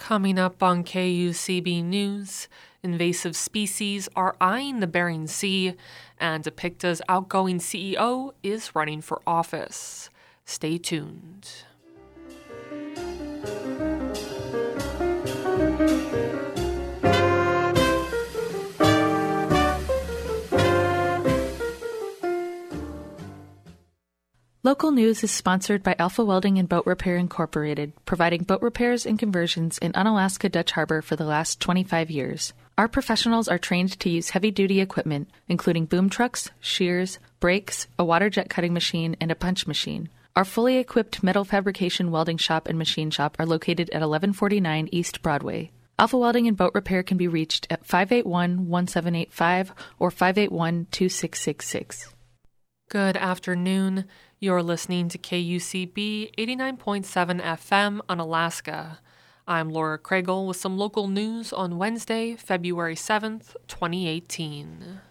Coming up on KUCB News, invasive species are eyeing the Bering Sea, and Epicta's outgoing CEO is running for office. Stay tuned. Local News is sponsored by Alpha Welding and Boat Repair Incorporated, providing boat repairs and conversions in Unalaska Dutch Harbor for the last 25 years. Our professionals are trained to use heavy-duty equipment, including boom trucks, shears, brakes, a water jet cutting machine, and a punch machine. Our fully equipped metal fabrication welding shop and machine shop are located at 1149 East Broadway. Alpha Welding and Boat Repair can be reached at 581-1785 or 581-2666. Good afternoon. You're listening to KUCB 89.7 FM on Alaska. I'm Laura Kragel with some local news on Wednesday, February 7th, 2018.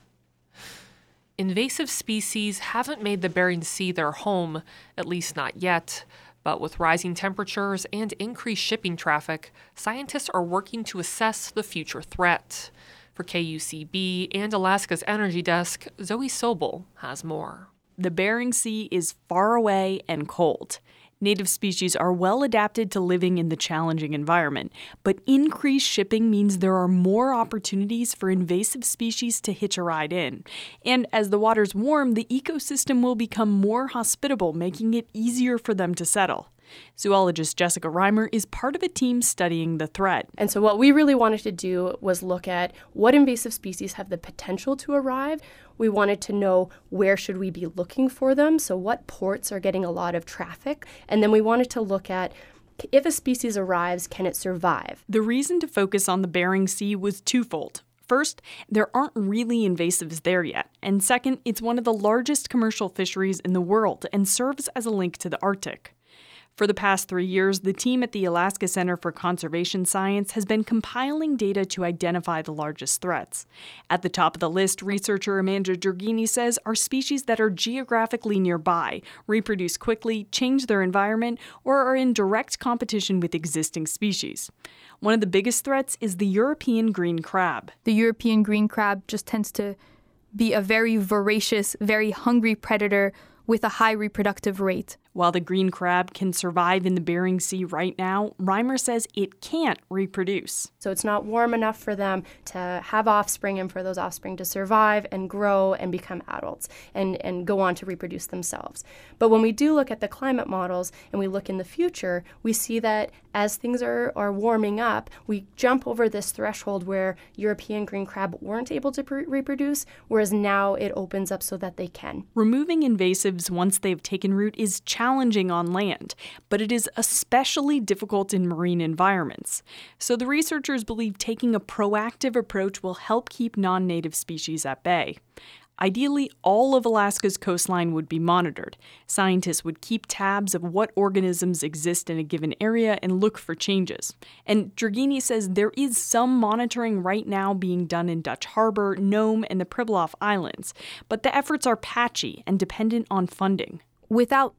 Invasive species haven't made the Bering Sea their home, at least not yet. But with rising temperatures and increased shipping traffic, scientists are working to assess the future threat. For KUCB and Alaska's Energy Desk, Zoe Sobel has more. The Bering Sea is far away and cold. Native species are well adapted to living in the challenging environment, but increased shipping means there are more opportunities for invasive species to hitch a ride in. And as the waters warm, the ecosystem will become more hospitable, making it easier for them to settle. Zoologist Jessica Reimer is part of a team studying the threat. And so what we really wanted to do was look at what invasive species have the potential to arrive. We wanted to know where should we be looking for them, so what ports are getting a lot of traffic. And then we wanted to look at if a species arrives, can it survive? The reason to focus on the Bering Sea was twofold. First, there aren't really invasives there yet. And second, it's one of the largest commercial fisheries in the world and serves as a link to the Arctic. For the past 3 years, the team at the Alaska Center for Conservation Science has been compiling data to identify the largest threats. At the top of the list, researcher Amanda Dragini says are species that are geographically nearby, reproduce quickly, change their environment, or are in direct competition with existing species. One of the biggest threats is the European green crab. The European green crab just tends to be a very voracious, very hungry predator with a high reproductive rate. While the green crab can survive in the Bering Sea right now, Reimer says it can't reproduce. So it's not warm enough for them to have offspring and for those offspring to survive and grow and become adults and go on to reproduce themselves. But when we do look at the climate models and we look in the future, we see that as things are warming up, we jump over this threshold where European green crab weren't able to reproduce, whereas now it opens up so that they can. Removing invasives once they've taken root is challenging on land, but it is especially difficult in marine environments. So the researchers believe taking a proactive approach will help keep non-native species at bay. Ideally, all of Alaska's coastline would be monitored. Scientists would keep tabs of what organisms exist in a given area and look for changes. And Dragini says there is some monitoring right now being done in Dutch Harbor, Nome, and the Pribilof Islands, but the efforts are patchy and dependent on funding. Without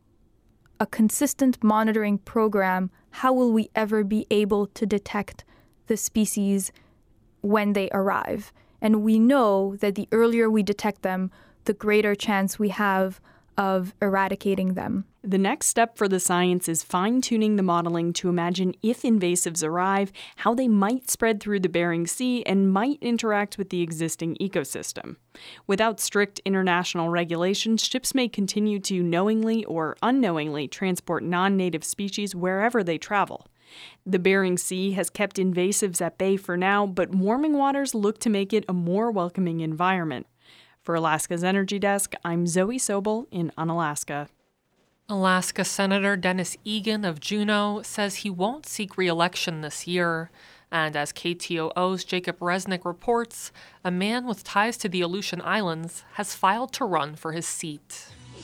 a consistent monitoring program, how will we ever be able to detect the species when they arrive? And we know that the earlier we detect them, the greater chance we have of eradicating them. The next step for the science is fine-tuning the modeling to imagine if invasives arrive, how they might spread through the Bering Sea and might interact with the existing ecosystem. Without strict international regulations, ships may continue to knowingly or unknowingly transport non-native species wherever they travel. The Bering Sea has kept invasives at bay for now, but warming waters look to make it a more welcoming environment. For Alaska's Energy Desk, I'm Zoe Sobel in Unalaska. Alaska Senator Dennis Egan of Juneau says he won't seek re-election this year. And as KTOO's Jacob Resnick reports, a man with ties to the Aleutian Islands has filed to run for his seat.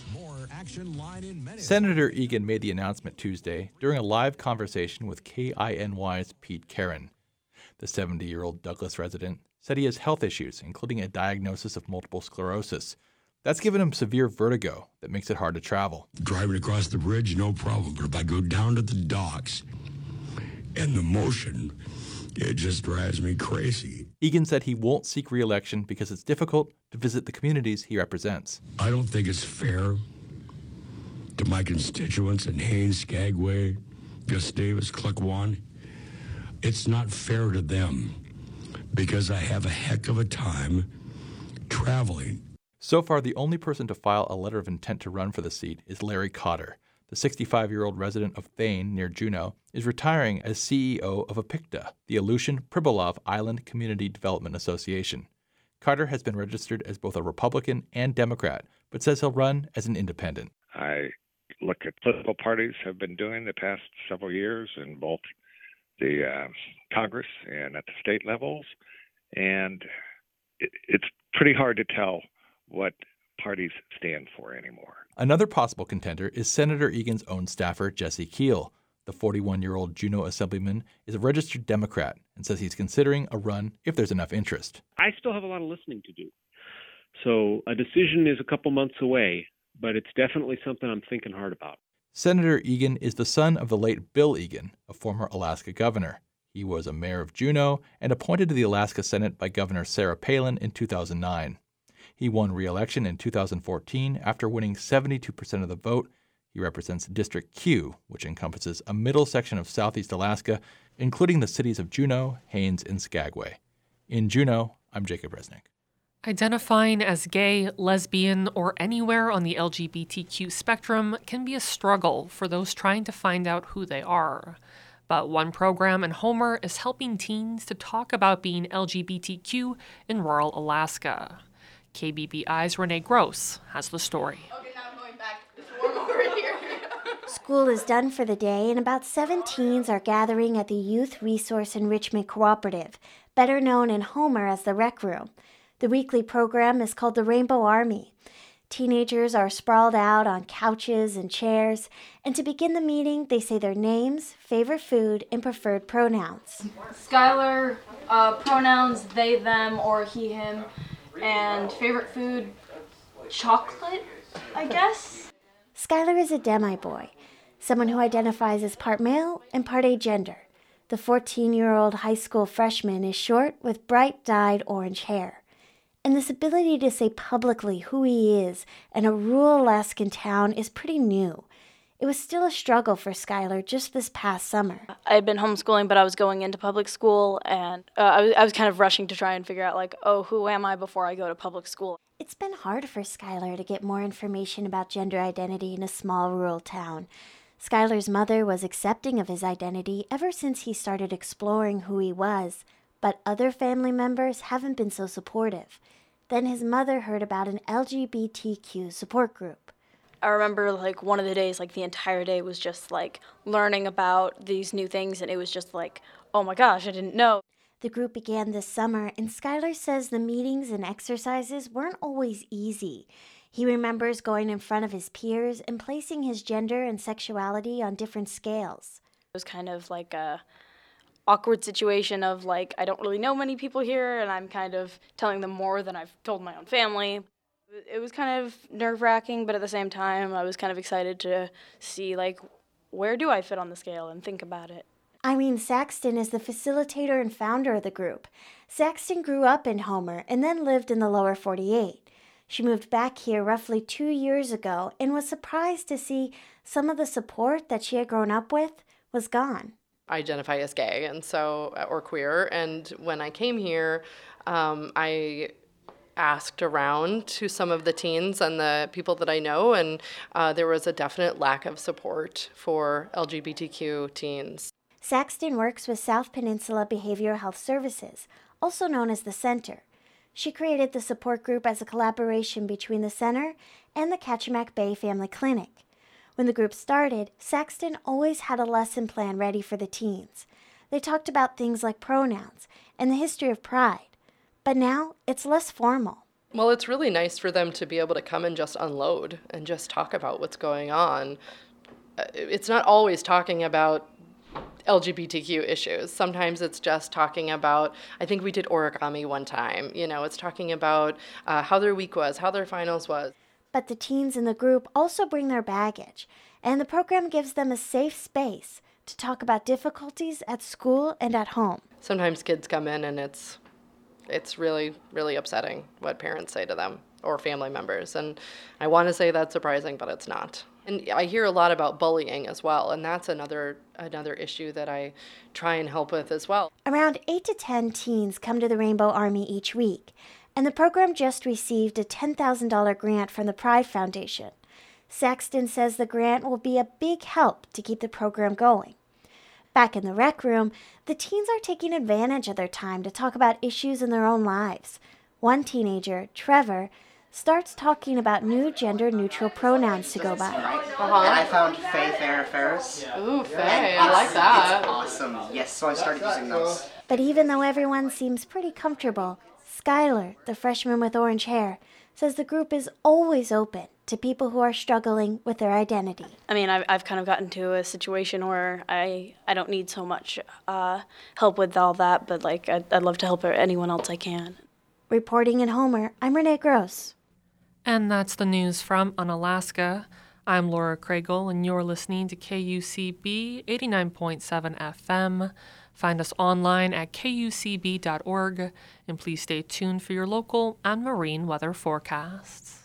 Senator Egan made the announcement Tuesday during a live conversation with KINY's Pete Karen. The 70-year-old Douglas resident said he has health issues, including a diagnosis of multiple sclerosis. That's given him severe vertigo that makes it hard to travel. Driving across the bridge, no problem. But if I go down to the docks, And the motion, it just drives me crazy. Egan said he won't seek re-election because it's difficult to visit the communities he represents. I don't think it's fair to my constituents in Haines, Skagway, Gustavus, Klukwan. It's not fair to them because I have a heck of a time traveling. So far, the only person to file a letter of intent to run for the seat is Larry Cotter. The 65-year-old resident of Thane, near Juneau, is retiring as CEO of APICTA, the Aleutian Pribilov Island Community Development Association. Cotter has been registered as both a Republican and Democrat, but says he'll run as an independent. I look at political parties have been doing the past several years in both the Congress and at the state levels, and it's pretty hard to tell what parties stand for anymore. Another possible contender is Senator Egan's own staffer, Jesse Keel. The 41-year-old Juneau Assemblyman is a registered Democrat and says he's considering a run if there's enough interest. I still have a lot of listening to do. So a decision is a couple months away, but it's definitely something I'm thinking hard about. Senator Egan is the son of the late Bill Egan, a former Alaska governor. He was a mayor of Juneau and appointed to the Alaska Senate by Governor Sarah Palin in 2009. He won re-election in 2014 after winning 72% of the vote. He represents District Q, which encompasses a middle section of southeast Alaska, including the cities of Juneau, Haines, and Skagway. In Juneau, I'm Jacob Resnick. Identifying as gay, lesbian, or anywhere on the LGBTQ spectrum can be a struggle for those trying to find out who they are. But one program in Homer is helping teens to talk about being LGBTQ in rural Alaska. KBBI's Renee Gross has the story. Okay, now I'm going back to the form over here. School is done for the day, and about 7 teens are gathering at the Youth Resource Enrichment Cooperative, better known in Homer as the Rec Room. The weekly program is called the Rainbow Army. Teenagers are sprawled out on couches and chairs, and to begin the meeting, they say their names, favorite food, and preferred pronouns. Skylar, pronouns they, them, or he, him, and favorite food, chocolate, I guess. Skylar is a demi-boy, someone who identifies as part male and part agender. The 14-year-old high school freshman is short with bright dyed orange hair. And this ability to say publicly who he is in a rural Alaskan town is pretty new. It was still a struggle for Skylar just this past summer. I had been homeschooling, but I was going into public school, and I was kind of rushing to try and figure out, who am I before I go to public school? It's been hard for Skylar to get more information about gender identity in a small rural town. Skylar's mother was accepting of his identity ever since he started exploring who he was, but other family members haven't been so supportive. Then his mother heard about an LGBTQ support group. I remember one of the days, the entire day was just learning about these new things, and it was just oh my gosh, I didn't know. The group began this summer, and Skylar says the meetings and exercises weren't always easy. He remembers going in front of his peers and placing his gender and sexuality on different scales. It was kind of a awkward situation of I don't really know many people here, and I'm kind of telling them more than I've told my own family. It was kind of nerve-wracking, but at the same time, I was kind of excited to see where do I fit on the scale and think about it. Irene Saxton is the facilitator and founder of the group. Saxton grew up in Homer and then lived in the lower 48. She moved back here roughly 2 years ago and was surprised to see some of the support that she had grown up with was gone. I identify as gay or queer, and when I came here, I asked around to some of the teens and the people that I know, and there was a definite lack of support for LGBTQ teens. Saxton works with South Peninsula Behavioral Health Services, also known as the Center. She created the support group as a collaboration between the Center and the Kachemak Bay Family Clinic. When the group started, Saxton always had a lesson plan ready for the teens. They talked about things like pronouns and the history of pride. But now it's less formal. Well, it's really nice for them to be able to come and just unload and just talk about what's going on. It's not always talking about LGBTQ issues. Sometimes it's just talking about, I think we did origami one time. It's talking about how their week was, how their finals was. But the teens in the group also bring their baggage, and the program gives them a safe space, to talk about difficulties at school and at home. Sometimes kids come in and it's really, really upsetting what parents say to them or family members. And I want to say that's surprising, but it's not. And I hear a lot about bullying as well, and that's another issue that I try and help with as well. Around 8 to 10 teens come to the Rainbow Army each week, and the program just received a $10,000 grant from the Pride Foundation. Saxton says the grant will be a big help to keep the program going. Back in the rec room, the teens are taking advantage of their time to talk about issues in their own lives. One teenager, Trevor, starts talking about new gender-neutral pronouns to go by. And I found Faye Farrah Ferris. Ooh, Faye, I like that. It's awesome. Yes, so I started using those. But even though everyone seems pretty comfortable, Skylar, the freshman with orange hair, says the group is always open to people who are struggling with their identity. I mean, I've kind of gotten to a situation where I don't need so much help with all that, but like I'd love to help anyone else I can. Reporting in Homer, I'm Renee Gross. And that's the news from Unalaska. I'm Laura Kragel, and you're listening to KUCB 89.7 FM. Find us online at kucb.org, and please stay tuned for your local and marine weather forecasts.